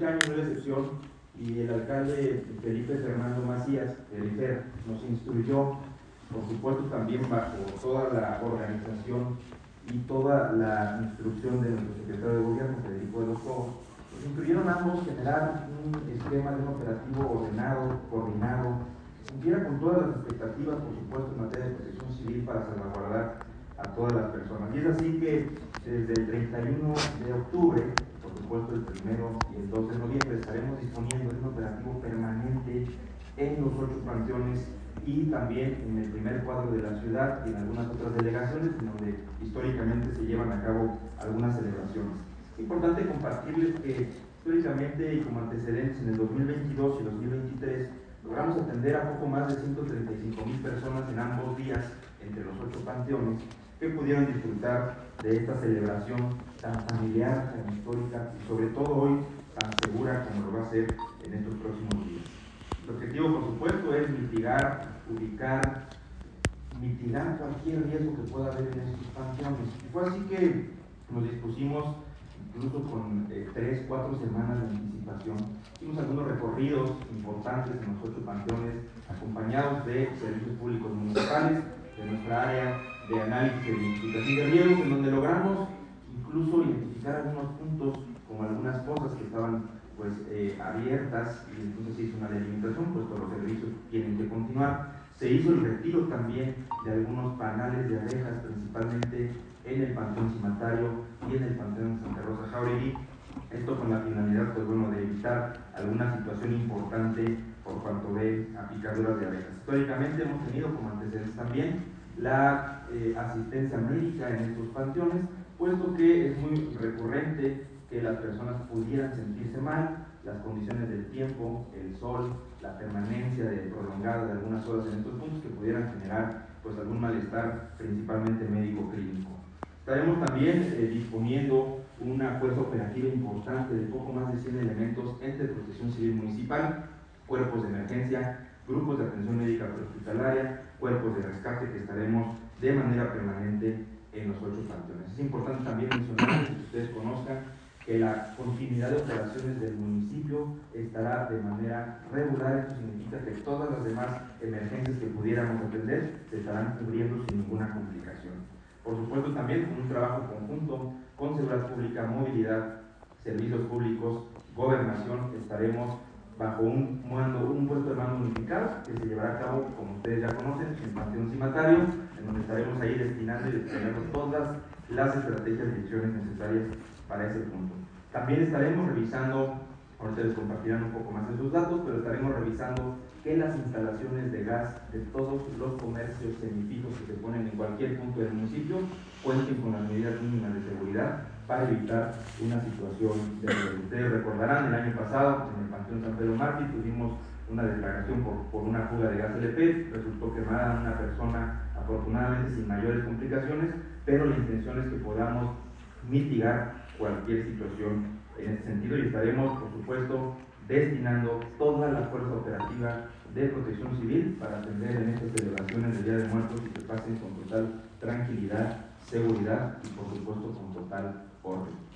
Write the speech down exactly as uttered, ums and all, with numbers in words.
este año no es la excepción, y el alcalde Felipe Fernando Macías, el I F E R, nos instruyó, por supuesto también bajo toda la organización y toda la instrucción de nuestro secretario de gobierno, Federico de los Cobos, nos instruyeron ambos generar un esquema de un operativo ordenado, coordinado, que cumpliera con todas las expectativas, por supuesto, en materia de protección civil para salvaguardar a todas las personas. Y es así que desde el treinta y uno de octubre, por supuesto el primero y el dos de noviembre, estaremos disponiendo de un operativo permanente en los ocho panteones y también en el primer cuadro de la ciudad y en algunas otras delegaciones en donde históricamente se llevan a cabo algunas celebraciones. Es importante compartirles que históricamente y como antecedentes en el dos mil veintidós y dos mil veintitrés logramos atender a poco más de ciento treinta y cinco mil personas en ambos días entre los ocho panteones que pudieron disfrutar de esta celebración tan familiar, tan histórica y sobre todo hoy tan segura como lo va a ser en estos próximos días. El objetivo, por supuesto, es mitigar, ubicar, mitigar cualquier riesgo que pueda haber en estos panteones. Y fue así que nos dispusimos, incluso con eh, tres, cuatro semanas de anticipación, hicimos algunos recorridos importantes en los ocho panteones, acompañados de servicios públicos municipales, de nuestra área de análisis e identificación de riesgos, en donde logramos incluso identificar algunos puntos, como algunas cosas que estaban pues eh, abiertas, y entonces se hizo una delimitación, puesto los servicios tienen que continuar. Se hizo el retiro también de algunos panales de abejas, principalmente en el Panteón Cimatario y en el Panteón Santa Rosa Jauregui, esto con la finalidad pues, bueno, de evitar alguna situación importante por cuanto ve a picaduras de abejas. Históricamente hemos tenido como antecedentes también la eh, asistencia médica en estos panteones, puesto que es muy recurrente que las personas pudieran sentirse mal, las condiciones del tiempo, el sol, la permanencia de prolongada de algunas horas en estos puntos que pudieran generar pues algún malestar, principalmente médico-clínico. Estaremos también eh, disponiendo una fuerza operativa importante de poco más de cien elementos entre Protección Civil Municipal, cuerpos de emergencia, grupos de atención médica prehospitalaria, cuerpos de rescate que estaremos de manera permanente en los ocho panteones. Es importante también mencionar, que ustedes conozcan, que la continuidad de operaciones del municipio estará de manera regular. Esto significa que todas las demás emergencias que pudiéramos atender se estarán cubriendo sin ninguna complicación. Por supuesto también con un trabajo conjunto con Seguridad Pública, Movilidad, Servicios Públicos, Gobernación, estaremos bajo un, mando, un puesto de mando unificado que se llevará a cabo, como ustedes ya conocen, en Panteón Cimatario, en donde estaremos ahí destinando y desplegando todas las estrategias y acciones necesarias para ese punto. También estaremos revisando, ahorita les compartirán un poco más de sus datos, pero estaremos revisando que las instalaciones de gas de todos los comercios semifijos que se ponen en cualquier punto del municipio cuenten con las medidas mínimas de seguridad para evitar una situación de riesgo. Ustedes recordarán, el año pasado en el Panteón San Pedro Mártir tuvimos una declaración por, por una fuga de gas L P, resultó quemada una persona, afortunadamente sin mayores complicaciones, pero la intención es que podamos mitigar cualquier situación en ese sentido y estaremos, por supuesto, destinando toda la fuerza operativa de Protección Civil para atender en estas celebraciones del Día de Muertos y que pasen con total tranquilidad, seguridad y, por supuesto, con total orden.